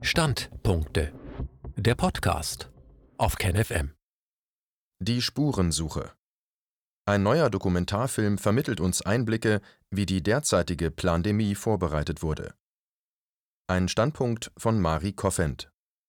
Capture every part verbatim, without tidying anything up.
Standpunkte. Der Podcast auf KenFM. Die Spurensuche. Ein neuer Dokumentarfilm vermittelt uns Einblicke, wie die derzeitige Plandemie vorbereitet wurde. Ein Standpunkt von Mari Koffent.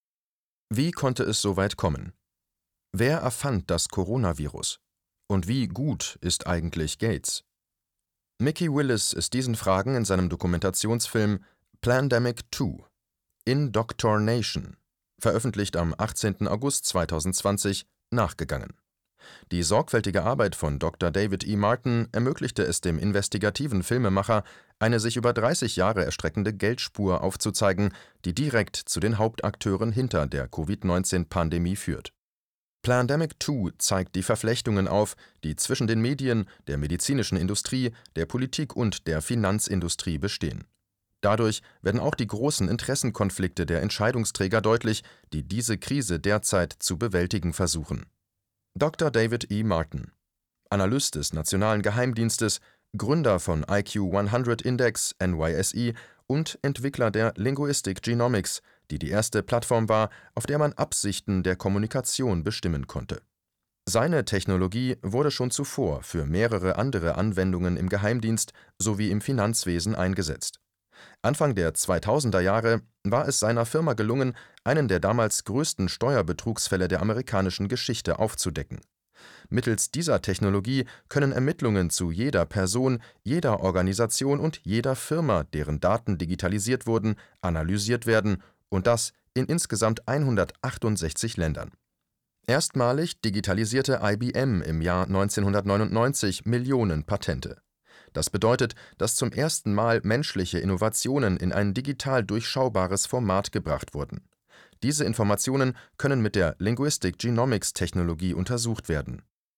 Wie konnte es so weit kommen? Wer erfand das Coronavirus? Und wie gut ist eigentlich Gates? Mickey Willis ist diesen Fragen in seinem Dokumentationsfilm Plandemic zwei Indoctrination, veröffentlicht am achtzehnten August zweitausendzwanzig, nachgegangen. Die sorgfältige Arbeit von Doktor David E. Martin ermöglichte es dem investigativen Filmemacher, eine sich über dreißig Jahre erstreckende Geldspur aufzuzeigen, die direkt zu den Hauptakteuren hinter der Covid neunzehn Pandemie führt. Plandemic zwei zeigt die Verflechtungen auf, die zwischen den Medien, der medizinischen Industrie, der Politik und der Finanzindustrie bestehen. Dadurch werden auch die großen Interessenkonflikte der Entscheidungsträger deutlich, die diese Krise derzeit zu bewältigen versuchen. Doktor David E. Martin, Analyst des Nationalen Geheimdienstes, Gründer von I Q hundert Index N Y S E und Entwickler der Linguistic Genomics, die die erste Plattform war, auf der man Absichten der Kommunikation bestimmen konnte. Seine Technologie wurde schon zuvor für mehrere andere Anwendungen im Geheimdienst sowie im Finanzwesen eingesetzt. Anfang der zweitausender Jahre war es seiner Firma gelungen, einen der damals größten Steuerbetrugsfälle der amerikanischen Geschichte aufzudecken. Mittels dieser Technologie können Ermittlungen zu jeder Person, jeder Organisation und jeder Firma, deren Daten digitalisiert wurden, analysiert werden, und das in insgesamt hundertachtundsechzig Ländern. Erstmalig digitalisierte I B M im Jahr neunzehnhundertneunundneunzig Millionen Patente. Das bedeutet, dass zum ersten Mal menschliche Innovationen in ein digital durchschaubares Format gebracht wurden. Diese Informationen können mit der Linguistic Genomics Technologie untersucht werden.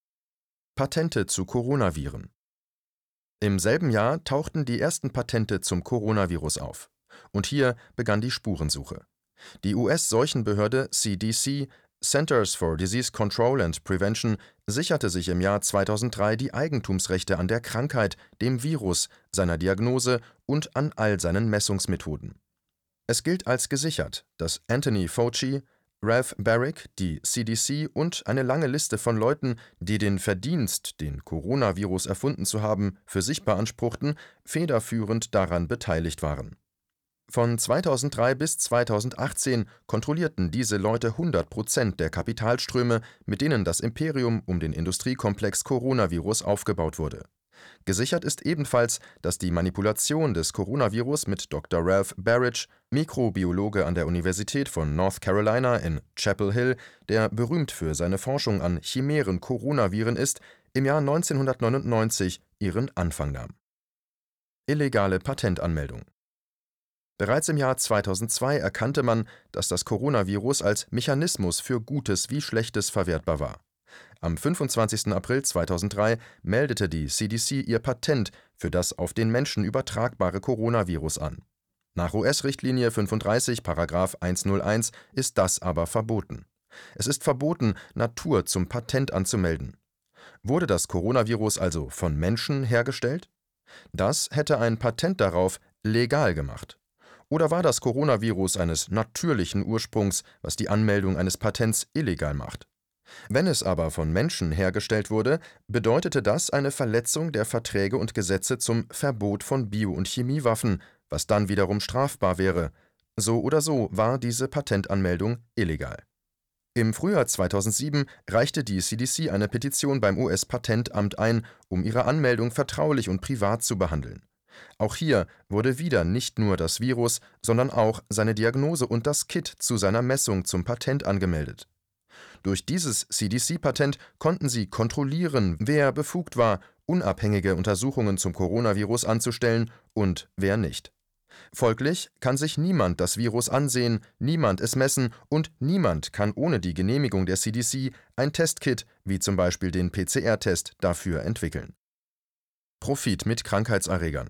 Patente zu Coronaviren. Im selben Jahr tauchten die ersten Patente zum Coronavirus auf. Und hier begann die Spurensuche. Die U S-Seuchenbehörde C D C, Centers for Disease Control and Prevention, sicherte sich im Jahr zweitausenddrei die Eigentumsrechte an der Krankheit, dem Virus, seiner Diagnose und an all seinen Messungsmethoden. Es gilt als gesichert, dass Anthony Fauci, Ralph Baric, die C D C und eine lange Liste von Leuten, die den Verdienst, den Coronavirus erfunden zu haben, für sich beanspruchten, federführend daran beteiligt waren. Von zweitausenddrei bis zweitausendachtzehn kontrollierten diese Leute hundert Prozent der Kapitalströme, mit denen das Imperium um den Industriekomplex Coronavirus aufgebaut wurde. Gesichert ist ebenfalls, dass die Manipulation des Coronavirus mit Doktor Ralph Baric, Mikrobiologe an der Universität von North Carolina in Chapel Hill, der berühmt für seine Forschung an chimären Coronaviren ist, im Jahr neunzehnhundertneunundneunzig ihren Anfang nahm. Illegale Patentanmeldung. Bereits im Jahr zweitausendzwei erkannte man, dass das Coronavirus als Mechanismus für Gutes wie Schlechtes verwertbar war. Am fünfundzwanzigsten April zweitausenddrei meldete die C D C ihr Patent für das auf den Menschen übertragbare Coronavirus an. Nach U S-Richtlinie fünfunddreißig Paragraph hunderteins ist das aber verboten. Es ist verboten, Natur zum Patent anzumelden. Wurde das Coronavirus also von Menschen hergestellt? Das hätte ein Patent darauf legal gemacht. Oder war das Coronavirus eines natürlichen Ursprungs, was die Anmeldung eines Patents illegal macht? Wenn es aber von Menschen hergestellt wurde, bedeutete das eine Verletzung der Verträge und Gesetze zum Verbot von Bio- und Chemiewaffen, was dann wiederum strafbar wäre. So oder so war diese Patentanmeldung illegal. Im Frühjahr zweitausendsieben reichte die C D C eine Petition beim U S-Patentamt ein, um ihre Anmeldung vertraulich und privat zu behandeln. Auch hier wurde wieder nicht nur das Virus, sondern auch seine Diagnose und das Kit zu seiner Messung zum Patent angemeldet. Durch dieses C D C-Patent konnten sie kontrollieren, wer befugt war, unabhängige Untersuchungen zum Coronavirus anzustellen und wer nicht. Folglich kann sich niemand das Virus ansehen, niemand es messen und niemand kann ohne die Genehmigung der C D C ein Testkit, wie zum Beispiel den P C R-Test, dafür entwickeln. Profit mit Krankheitserregern.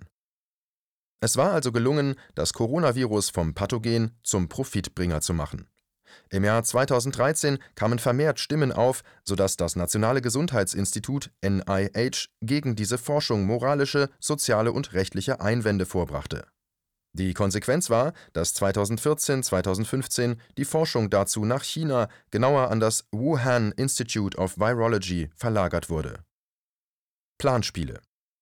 Es war also gelungen, das Coronavirus vom Pathogen zum Profitbringer zu machen. Im Jahr zweitausenddreizehn kamen vermehrt Stimmen auf, sodass das Nationale Gesundheitsinstitut N I H gegen diese Forschung moralische, soziale und rechtliche Einwände vorbrachte. Die Konsequenz war, dass zweitausendvierzehn zweitausendfünfzehn die Forschung dazu nach China, genauer an das Wuhan Institute of Virology, verlagert wurde. Planspiele.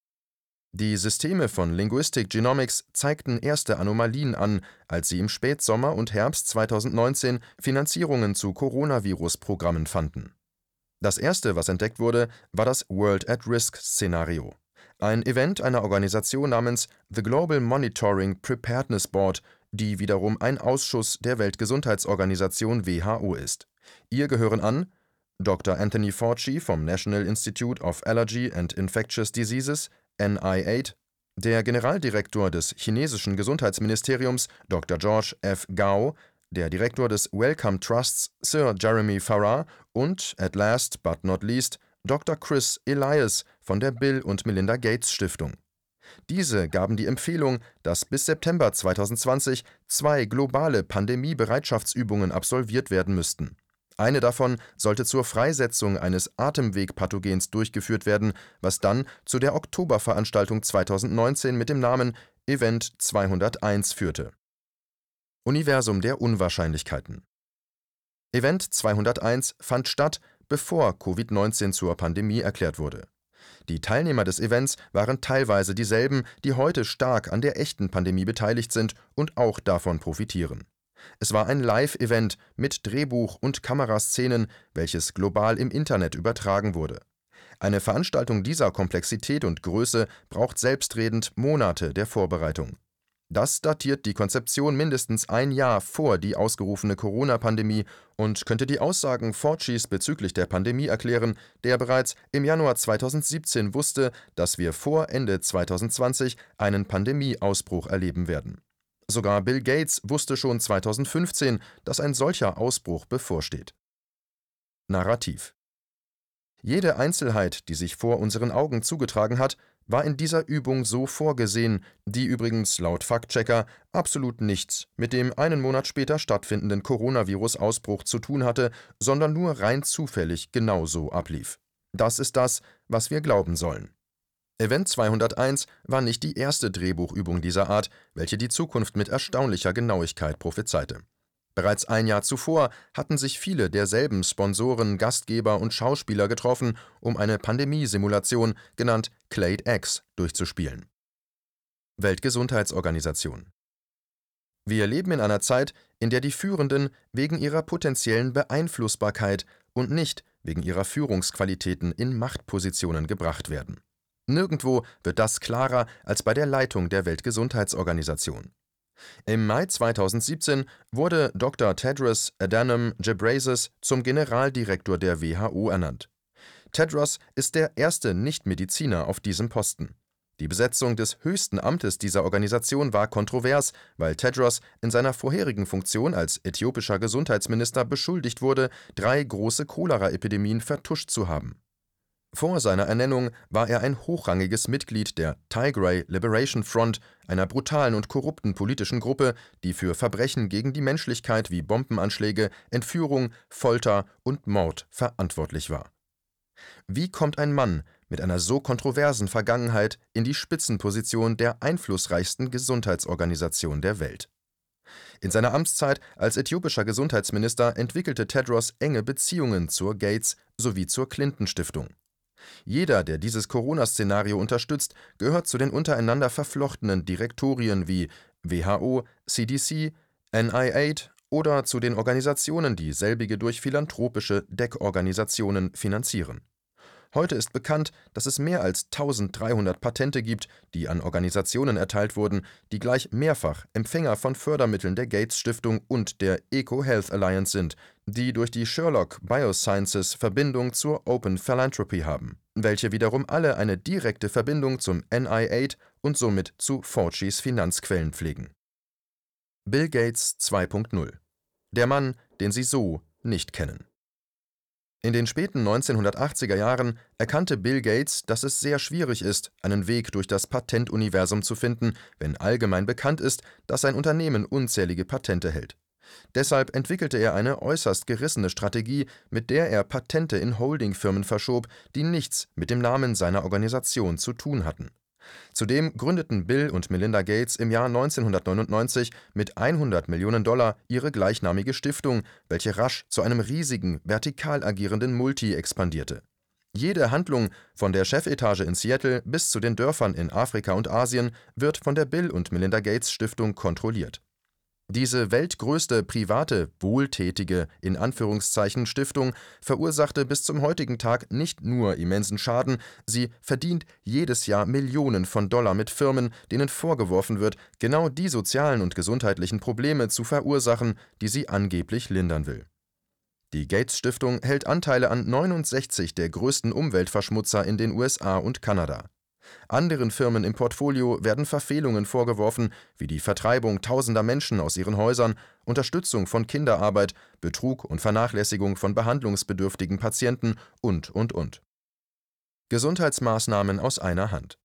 Die Systeme von Linguistic Genomics zeigten erste Anomalien an, als sie im Spätsommer und Herbst zweitausendneunzehn Finanzierungen zu Coronavirus-Programmen fanden. Das erste, was entdeckt wurde, war das World-at-Risk-Szenario. Ein Event einer Organisation namens The Global Monitoring Preparedness Board, die wiederum ein Ausschuss der Weltgesundheitsorganisation W H O ist. Ihr gehören an Doktor Anthony Fauci vom National Institute of Allergy and Infectious Diseases, N I acht, der Generaldirektor des chinesischen Gesundheitsministeriums Doktor George F. Gao, der Direktor des Wellcome Trusts Sir Jeremy Farrar und, at last but not least, Doktor Chris Elias von der Bill und Melinda Gates Stiftung. Diese gaben die Empfehlung, dass bis September zweitausendzwanzig zwei globale Pandemiebereitschaftsübungen absolviert werden müssten. Eine davon sollte zur Freisetzung eines Atemwegpathogens durchgeführt werden, was dann zu der Oktoberveranstaltung zweitausendneunzehn mit dem Namen Event zweihunderteins führte. Universum der Unwahrscheinlichkeiten. Event zweihunderteins fand statt, bevor Covid neunzehn zur Pandemie erklärt wurde. Die Teilnehmer des Events waren teilweise dieselben, die heute stark an der echten Pandemie beteiligt sind und auch davon profitieren. Es war ein Live-Event mit Drehbuch und Kameraszenen, welches global im Internet übertragen wurde. Eine Veranstaltung dieser Komplexität und Größe braucht selbstredend Monate der Vorbereitung. Das datiert die Konzeption mindestens ein Jahr vor die ausgerufene Corona-Pandemie und könnte die Aussagen Faucis bezüglich der Pandemie erklären, der bereits im Januar zweitausendsiebzehn wusste, dass wir vor Ende zweitausendzwanzig einen Pandemieausbruch erleben werden. Sogar Bill Gates wusste schon zweitausendfünfzehn, dass ein solcher Ausbruch bevorsteht. Narrativ. Jede Einzelheit, die sich vor unseren Augen zugetragen hat, war in dieser Übung so vorgesehen, die übrigens laut Faktchecker absolut nichts mit dem einen Monat später stattfindenden Coronavirus-Ausbruch zu tun hatte, sondern nur rein zufällig genauso ablief. Das ist das, was wir glauben sollen. Event zweihunderteins war nicht die erste Drehbuchübung dieser Art, welche die Zukunft mit erstaunlicher Genauigkeit prophezeite. Bereits ein Jahr zuvor hatten sich viele derselben Sponsoren, Gastgeber und Schauspieler getroffen, um eine Pandemiesimulation, genannt Clade X, durchzuspielen. Weltgesundheitsorganisation. Wir leben in einer Zeit, in der die Führenden wegen ihrer potenziellen Beeinflussbarkeit und nicht wegen ihrer Führungsqualitäten in Machtpositionen gebracht werden. Nirgendwo wird das klarer als bei der Leitung der Weltgesundheitsorganisation. Im Mai zweitausendsiebzehn wurde Doktor Tedros Adhanom Ghebreyesus zum Generaldirektor der W H O ernannt. Tedros ist der erste Nichtmediziner auf diesem Posten. Die Besetzung des höchsten Amtes dieser Organisation war kontrovers, weil Tedros in seiner vorherigen Funktion als äthiopischer Gesundheitsminister beschuldigt wurde, drei große Cholera-Epidemien vertuscht zu haben. Vor seiner Ernennung war er ein hochrangiges Mitglied der Tigray Liberation Front, einer brutalen und korrupten politischen Gruppe, die für Verbrechen gegen die Menschlichkeit wie Bombenanschläge, Entführung, Folter und Mord verantwortlich war. Wie kommt ein Mann mit einer so kontroversen Vergangenheit in die Spitzenposition der einflussreichsten Gesundheitsorganisation der Welt? In seiner Amtszeit als äthiopischer Gesundheitsminister entwickelte Tedros enge Beziehungen zur Gates sowie zur Clinton-Stiftung. Jeder, der dieses Corona-Szenario unterstützt, gehört zu den untereinander verflochtenen Direktorien wie W H O, C D C, N I acht oder zu den Organisationen, die selbige durch philanthropische Deckorganisationen finanzieren. Heute ist bekannt, dass es mehr als eintausenddreihundert Patente gibt, die an Organisationen erteilt wurden, die gleich mehrfach Empfänger von Fördermitteln der Gates-Stiftung und der EcoHealth Alliance sind, die durch die Sherlock Biosciences Verbindung zur Open Philanthropy haben, welche wiederum alle eine direkte Verbindung zum N I acht und somit zu Faucis Finanzquellen pflegen. Bill Gates zwei Punkt null. Der Mann, den Sie so nicht kennen. In den späten neunzehnhundertachtziger Jahren erkannte Bill Gates, dass es sehr schwierig ist, einen Weg durch das Patentuniversum zu finden, wenn allgemein bekannt ist, dass sein Unternehmen unzählige Patente hält. Deshalb entwickelte er eine äußerst gerissene Strategie, mit der er Patente in Holdingfirmen verschob, die nichts mit dem Namen seiner Organisation zu tun hatten. Zudem gründeten Bill und Melinda Gates im Jahr neunzehnhundertneunundneunzig mit hundert Millionen Dollar ihre gleichnamige Stiftung, welche rasch zu einem riesigen, vertikal agierenden Multi expandierte. Jede Handlung, von der Chefetage in Seattle bis zu den Dörfern in Afrika und Asien, wird von der Bill und Melinda Gates Stiftung kontrolliert. Diese weltgrößte private, wohltätige in Anführungszeichen Stiftung verursachte bis zum heutigen Tag nicht nur immensen Schaden, sie verdient jedes Jahr Millionen von Dollar mit Firmen, denen vorgeworfen wird, genau die sozialen und gesundheitlichen Probleme zu verursachen, die sie angeblich lindern will. Die Gates-Stiftung hält Anteile an neunundsechzig der größten Umweltverschmutzer in den U S A und Kanada. Anderen Firmen im Portfolio werden Verfehlungen vorgeworfen, wie die Vertreibung tausender Menschen aus ihren Häusern, Unterstützung von Kinderarbeit, Betrug und Vernachlässigung von behandlungsbedürftigen Patienten und, und, und. Gesundheitsmaßnahmen aus einer Hand.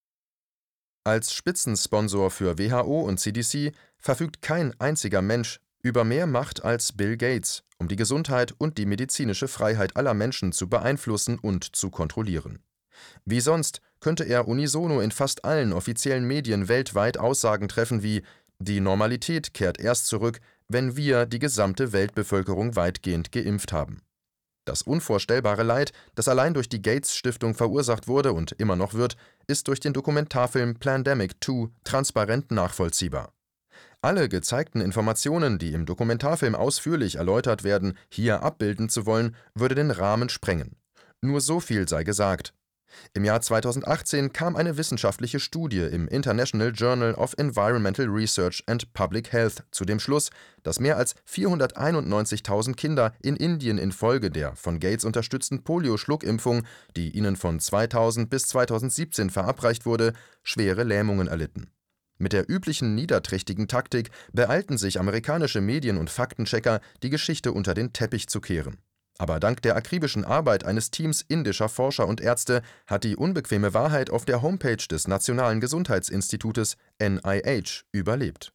Als Spitzensponsor für W H O und C D C verfügt kein einziger Mensch über mehr Macht als Bill Gates, um die Gesundheit und die medizinische Freiheit aller Menschen zu beeinflussen und zu kontrollieren. Wie sonst könnte er unisono in fast allen offiziellen Medien weltweit Aussagen treffen wie: Die Normalität kehrt erst zurück, wenn wir die gesamte Weltbevölkerung weitgehend geimpft haben. Das unvorstellbare Leid, das allein durch die Gates-Stiftung verursacht wurde und immer noch wird, ist durch den Dokumentarfilm Plandemic zwei transparent nachvollziehbar. Alle gezeigten Informationen, die im Dokumentarfilm ausführlich erläutert werden, hier abbilden zu wollen, würde den Rahmen sprengen. Nur so viel sei gesagt. Im Jahr zweitausendachtzehn kam eine wissenschaftliche Studie im International Journal of Environmental Research and Public Health zu dem Schluss, dass mehr als vierhunderteinundneunzigtausend Kinder in Indien infolge der von Gates unterstützten Polio-Schluckimpfung, die ihnen von zweitausend bis zweitausendsiebzehn verabreicht wurde, schwere Lähmungen erlitten. Mit der üblichen niederträchtigen Taktik beeilten sich amerikanische Medien und Faktenchecker, die Geschichte unter den Teppich zu kehren. Aber dank der akribischen Arbeit eines Teams indischer Forscher und Ärzte hat die unbequeme Wahrheit auf der Homepage des Nationalen Gesundheitsinstitutes N I H überlebt.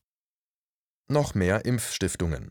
Noch mehr Impfstiftungen.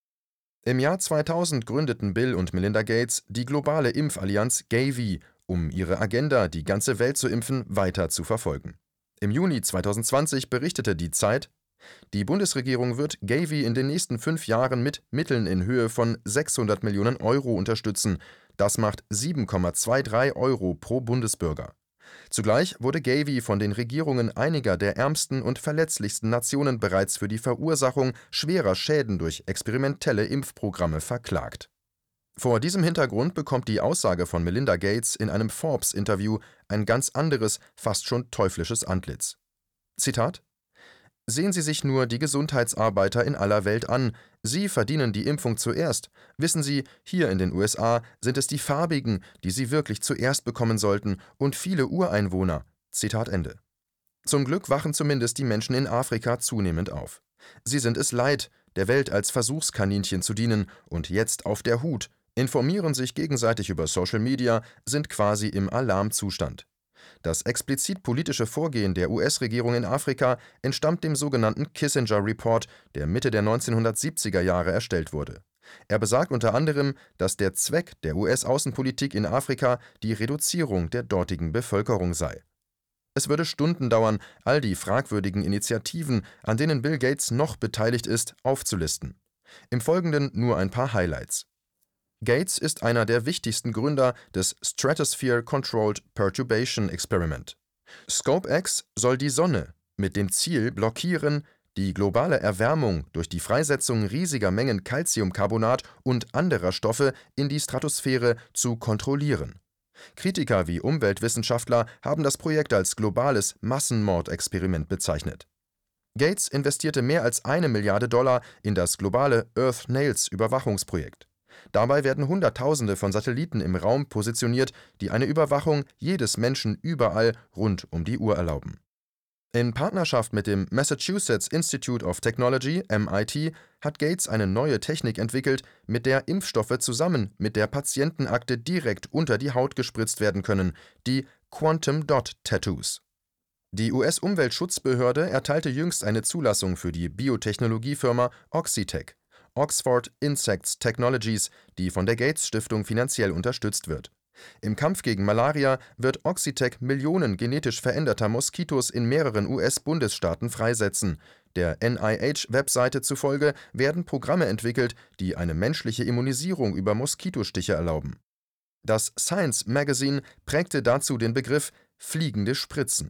Im Jahr zweitausend gründeten Bill und Melinda Gates die globale Impfallianz Gavi, um ihre Agenda, die ganze Welt zu impfen, weiter zu verfolgen. Im Juni zweitausendzwanzig berichtete die Zeit: Die Bundesregierung wird Gavi in den nächsten fünf Jahren mit Mitteln in Höhe von sechshundert Millionen Euro unterstützen. Das macht sieben Komma dreiundzwanzig Euro pro Bundesbürger. Zugleich wurde Gavi von den Regierungen einiger der ärmsten und verletzlichsten Nationen bereits für die Verursachung schwerer Schäden durch experimentelle Impfprogramme verklagt. Vor diesem Hintergrund bekommt die Aussage von Melinda Gates in einem Forbes-Interview ein ganz anderes, fast schon teuflisches Antlitz. Zitat: Sehen Sie sich nur die Gesundheitsarbeiter in aller Welt an. Sie verdienen die Impfung zuerst. Wissen Sie, hier in den U S A sind es die Farbigen, die sie wirklich zuerst bekommen sollten, und viele Ureinwohner. Zitat Ende. Zum Glück wachen zumindest die Menschen in Afrika zunehmend auf. Sie sind es leid, der Welt als Versuchskaninchen zu dienen und jetzt auf der Hut, informieren sich gegenseitig über Social Media, sind quasi im Alarmzustand. Das explizit politische Vorgehen der U S-Regierung in Afrika entstammt dem sogenannten Kissinger Report, der Mitte der neunzehnhundertsiebziger Jahre erstellt wurde. Er besagt unter anderem, dass der Zweck der U S-Außenpolitik in Afrika die Reduzierung der dortigen Bevölkerung sei. Es würde Stunden dauern, all die fragwürdigen Initiativen, an denen Bill Gates noch beteiligt ist, aufzulisten. Im Folgenden nur ein paar Highlights. Gates ist einer der wichtigsten Gründer des Stratosphere Controlled Perturbation Experiment. ScopeX soll die Sonne mit dem Ziel blockieren, die globale Erwärmung durch die Freisetzung riesiger Mengen Calciumcarbonat und anderer Stoffe in die Stratosphäre zu kontrollieren. Kritiker wie Umweltwissenschaftler haben das Projekt als globales Massenmordexperiment bezeichnet. Gates investierte mehr als eine Milliarde Dollar in das globale Earth Nails Überwachungsprojekt. Dabei werden Hunderttausende von Satelliten im Raum positioniert, die eine Überwachung jedes Menschen überall rund um die Uhr erlauben. In Partnerschaft mit dem Massachusetts Institute of Technology (M I T) hat Gates eine neue Technik entwickelt, mit der Impfstoffe zusammen mit der Patientenakte direkt unter die Haut gespritzt werden können, die Quantum Dot Tattoos. Die U S-Umweltschutzbehörde erteilte jüngst eine Zulassung für die Biotechnologiefirma Oxitec, Oxford Insects Technologies, die von der Gates-Stiftung finanziell unterstützt wird. Im Kampf gegen Malaria wird Oxitec Millionen genetisch veränderter Moskitos in mehreren U S-Bundesstaaten freisetzen. Der N I H-Webseite zufolge werden Programme entwickelt, die eine menschliche Immunisierung über Moskitostiche erlauben. Das Science Magazine prägte dazu den Begriff »fliegende Spritzen«.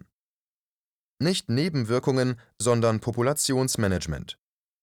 Nicht Nebenwirkungen, sondern Populationsmanagement.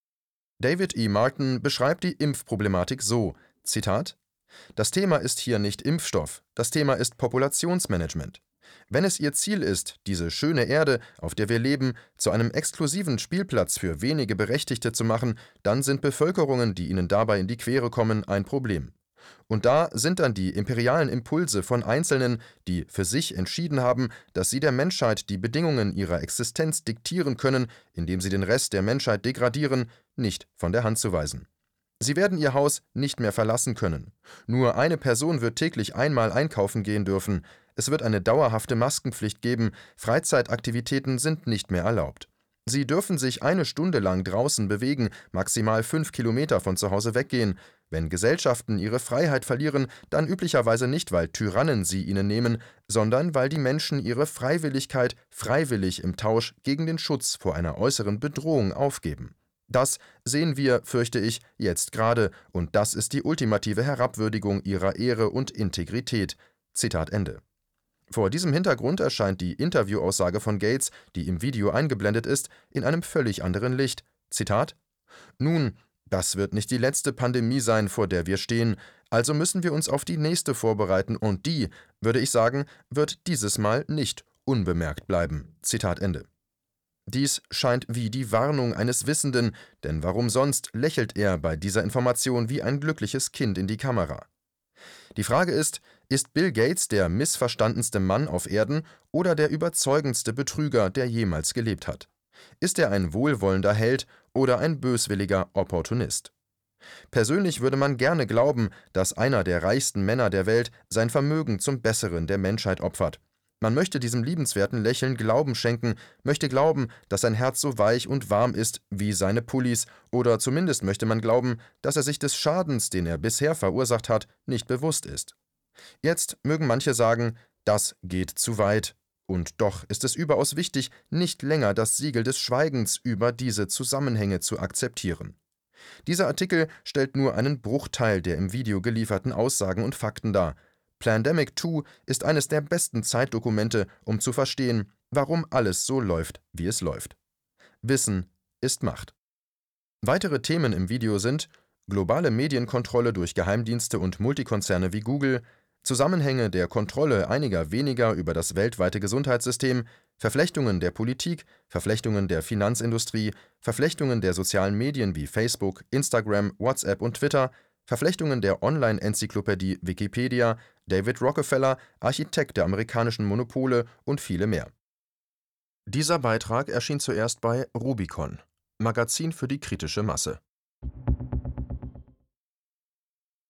David E. Martin beschreibt die Impfproblematik so, Zitat: »Das Thema ist hier nicht Impfstoff, das Thema ist Populationsmanagement. Wenn es Ihr Ziel ist, diese schöne Erde, auf der wir leben, zu einem exklusiven Spielplatz für wenige Berechtigte zu machen, dann sind Bevölkerungen, die Ihnen dabei in die Quere kommen, ein Problem. Und da sind dann die imperialen Impulse von Einzelnen, die für sich entschieden haben, dass sie der Menschheit die Bedingungen ihrer Existenz diktieren können, indem sie den Rest der Menschheit degradieren, nicht von der Hand zu weisen. Sie werden ihr Haus nicht mehr verlassen können. Nur eine Person wird täglich einmal einkaufen gehen dürfen. Es wird eine dauerhafte Maskenpflicht geben. Freizeitaktivitäten sind nicht mehr erlaubt. Sie dürfen sich eine Stunde lang draußen bewegen, maximal fünf Kilometer von zu Hause weggehen. Wenn Gesellschaften ihre Freiheit verlieren, dann üblicherweise nicht, weil Tyrannen sie ihnen nehmen, sondern weil die Menschen ihre Freiwilligkeit freiwillig im Tausch gegen den Schutz vor einer äußeren Bedrohung aufgeben. Das sehen wir, fürchte ich, jetzt gerade, und das ist die ultimative Herabwürdigung ihrer Ehre und Integrität.« Zitat Ende. Vor diesem Hintergrund erscheint die Interviewaussage von Gates, die im Video eingeblendet ist, in einem völlig anderen Licht. Zitat: »Nun, das wird nicht die letzte Pandemie sein, vor der wir stehen, also müssen wir uns auf die nächste vorbereiten und die, würde ich sagen, wird dieses Mal nicht unbemerkt bleiben.« Zitat Ende. Dies scheint wie die Warnung eines Wissenden, denn warum sonst lächelt er bei dieser Information wie ein glückliches Kind in die Kamera. Die Frage ist, ist Bill Gates der missverstandenste Mann auf Erden oder der überzeugendste Betrüger, der jemals gelebt hat? Ist er ein wohlwollender Held oder ein böswilliger Opportunist? Persönlich würde man gerne glauben, dass einer der reichsten Männer der Welt sein Vermögen zum Besseren der Menschheit opfert. Man möchte diesem liebenswerten Lächeln Glauben schenken, möchte glauben, dass sein Herz so weich und warm ist wie seine Pullis, oder zumindest möchte man glauben, dass er sich des Schadens, den er bisher verursacht hat, nicht bewusst ist. Jetzt mögen manche sagen, das geht zu weit. Und doch ist es überaus wichtig, nicht länger das Siegel des Schweigens über diese Zusammenhänge zu akzeptieren. Dieser Artikel stellt nur einen Bruchteil der im Video gelieferten Aussagen und Fakten dar. Plandemic zwei ist eines der besten Zeitdokumente, um zu verstehen, warum alles so läuft, wie es läuft. Wissen ist Macht. Weitere Themen im Video sind globale Medienkontrolle durch Geheimdienste und Multikonzerne wie Google, Zusammenhänge der Kontrolle einiger weniger über das weltweite Gesundheitssystem, Verflechtungen der Politik, Verflechtungen der Finanzindustrie, Verflechtungen der sozialen Medien wie Facebook, Instagram, WhatsApp und Twitter, Verflechtungen der Online-Enzyklopädie Wikipedia, David Rockefeller, Architekt der amerikanischen Monopole und viele mehr. Dieser Beitrag erschien zuerst bei Rubicon, Magazin für die kritische Masse.